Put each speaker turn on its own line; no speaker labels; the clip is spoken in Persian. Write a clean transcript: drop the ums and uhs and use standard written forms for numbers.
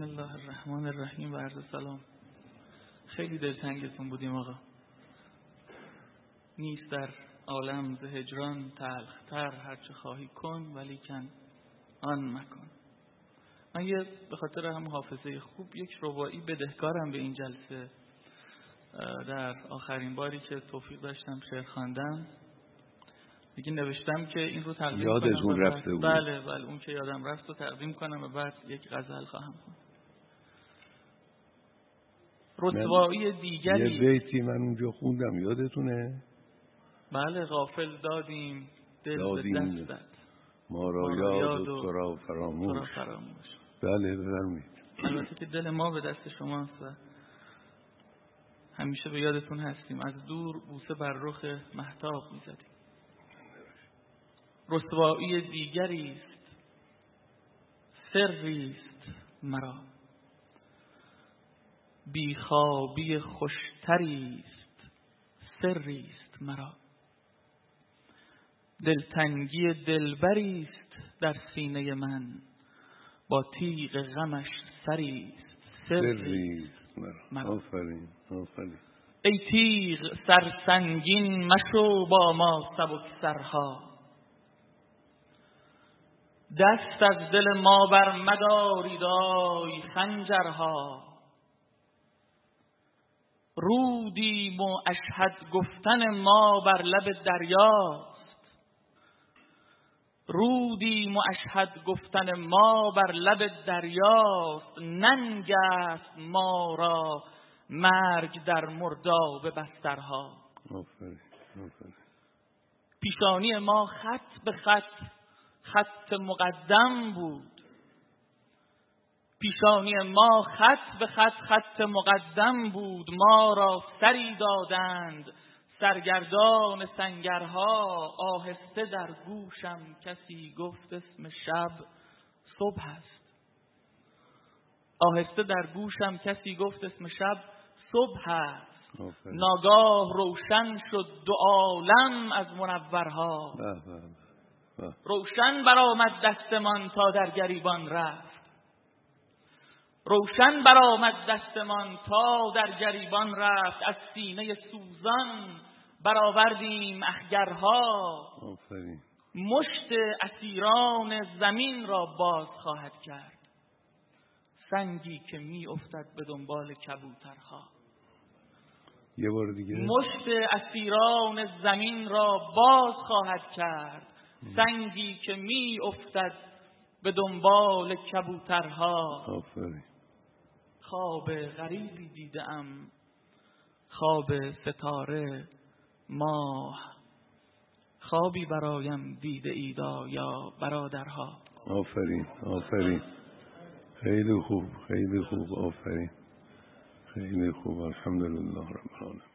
بسم الله الرحمن الرحیم و عرض سلام. خیلی دلتنگتون بودیم آقا. نیست در عالم ز هجران تلختر، هرچه خواهی کن ولیکن آن مکن. من به خاطر هم حافظه خوب یک رباعی بدهکارم به این جلسه. در آخرین باری که توفیق داشتم شعر خواندم دیگه نوشتم که این رو تقدیم کنم.
یادتون رفته بود؟
بله اون که یادم رفت رو تقدیم کنم و بعد یک غزل خواهم خوند. رسوایی دیگری
یه بیتی من اونجا خوندم، یادتونه؟
بله، غافل دادیم دل به دستت،
ما را یاد و تو را فراموش. بله بفرمایید.
البته که دل ما به دست شماست و همیشه به یادتون هستیم. از دور بوسه بر رخ مهتاب می‌زدیم. رسوایی دیگری است، سری است مرا، بیخوابی خوشتری است، سری است مرا. دلتنگی دلبری است در سینه من، با تیغ غمش سری است، سری است مرا.
آفرین آفرین.
ای تیغ سرسنگین مشو با ما سبک سرها، دست از دل ما بر مدارید آی خنجرها. رودیم و اشهد گفتن ما بر لب دریاست، رودیم و اشهد گفتن ما بر لب دریاست. ننگ است ما را مرگ در مرداب بسترها.
آفرین آفرین.
پیشانی ما خط به خط مقدم بود، پیشانی ما خط به خط مقدم بود. ما را سری دادند سرگردان سنگرها، آهسته در گوشم کسی گفت اسم شب صبح است. آهسته در گوشم کسی گفت اسم شب صبح است. ناگاه روشن شد دو عالم از منورها، روشن برآمد دستمان تا در گریبان رفت، روشن برآمد دستمان تا در گریبان رفت. از سینه سوزان برآوردیم اخگرها، مشت اسیران زمین را باز خواهد کرد، سنگی که می افتد به دنبال کبوترها.
یه بار دیگه.
مشت اسیران زمین را باز خواهد کرد، سنگی که می افتد به دنبال کبوترها.
آفرین.
خواب غریبی دیدم، خواب ستاره ماه، خوابی برایم دیده ایدا یا برادرها.
آفرین آفرین. خیلی خوب خیلی خوب. آفرین خیلی خوب. الحمدلله رب العالمین.